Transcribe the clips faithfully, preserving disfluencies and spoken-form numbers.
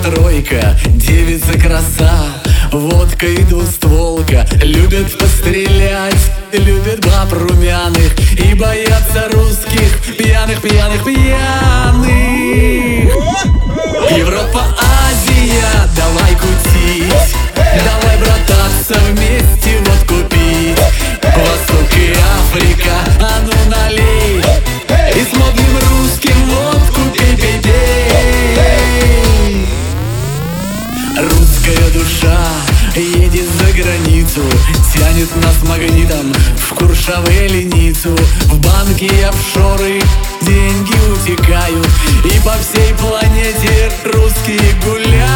тройка, девица краса, водка и двустволка. Любят пострелять, любят баб румяных и боятся русских пьяных, пьяных, пьяных. Европа, Азия, давай кутить, давай брататься вместе водку пить. Восток и Африка, а ну налей, и с модным русским водку пей, пей, пей. Русская душа едет за границу, тянет нас магнитом в Куршавель-Ниццу. В банки и офшоры деньги утекают, и по всей планете русские гуляют.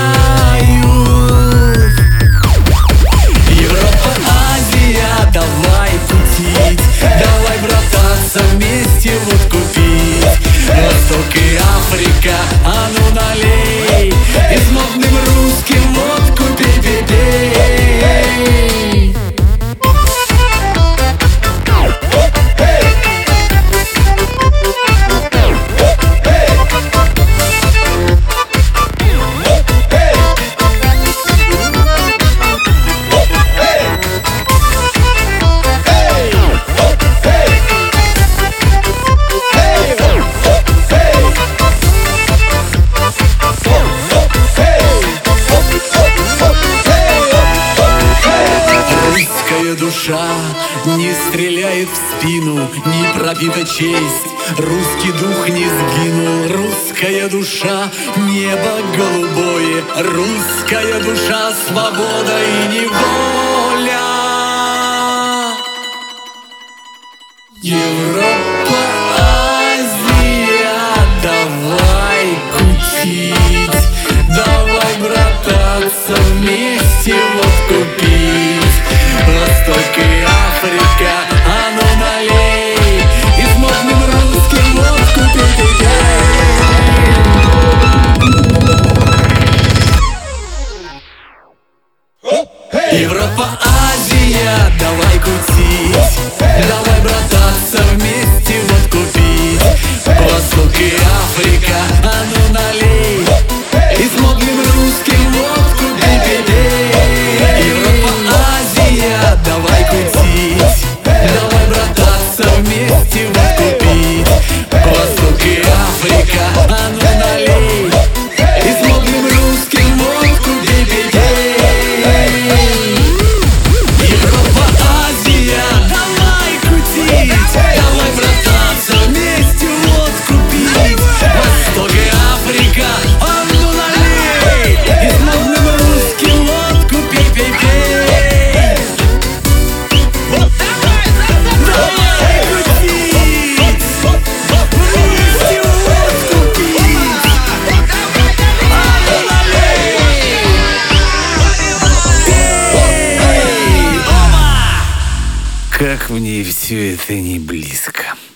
Европа, Азия, давай кутить, давай брататься вместе водку пить. Восток и Африка, а ну налей, и с модным русским водку пей, пей, пей. Душа не стреляет в спину, не пробита честь, русский дух не сгинул. Русская душа, небо голубое, русская душа, свобода и неволя. Европа, Азия, давай кутить, давай брататься вместе водку пить. Восток и Африка, а ну налей, и с модным русским водку пей, пей. Европа, Азия, давай кутить, давай брататься вместе водку пить. Восток и Африка, а ну налей, и с модным русским водку пей, пей, пей. Европа, Азия, давай кутить, давай брататься вместе водку пить. Восток и Африка, а ну налей, и с модным русским водку пей, пей, пей. Европа, Азия, давай кутить, давай брататься вместе водку пить. Восток и Африка, а ну налей, и с модным русским водку пей, пей, пей. Как мне все это не близко.